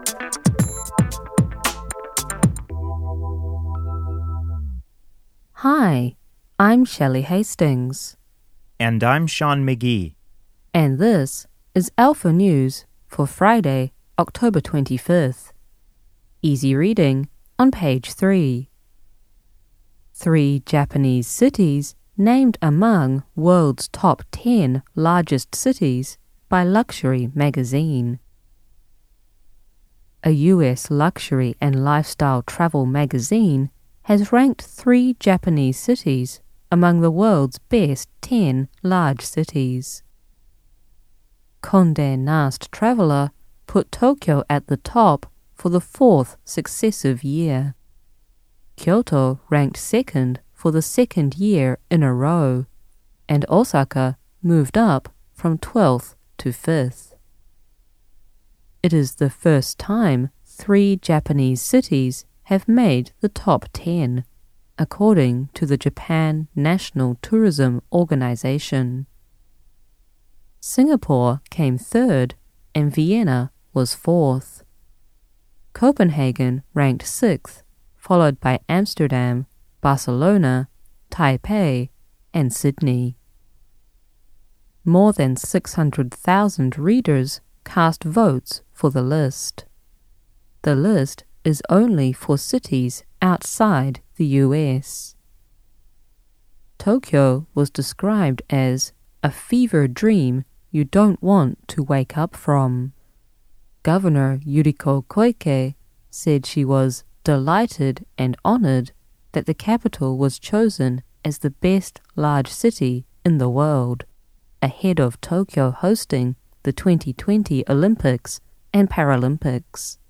Hi, I'm Shelley Hastings. And I'm Sean McGee. And this is Alpha News for Friday, October 25th. Easy reading on page 3. 3 Japanese cities named among world's top 10 largest cities by Luxury magazine. A US luxury and lifestyle travel magazine has ranked 3 Japanese cities among the world's best 10 large cities. Condé Nast Traveler put Tokyo at the top for the 4th successive year. Kyoto ranked second for the 2nd year in a row, and Osaka moved up from 12th to 5th. It is the first time 3 Japanese cities have made the top 10, according to the Japan National Tourism Organization. Singapore came 3rd and Vienna was 4th. Copenhagen ranked 6th, followed by Amsterdam, Barcelona, Taipei, and Sydney. More than 600,000 readers cast votes for the list. The list is only for cities outside the US. Tokyo was described as a fever dream you don't want to wake up from. Governor Yuriko Koike said she was delighted and honored that the capital was chosen as the best large city in the world, ahead of Tokyo hosting the 2020 Olympics and Paralympics.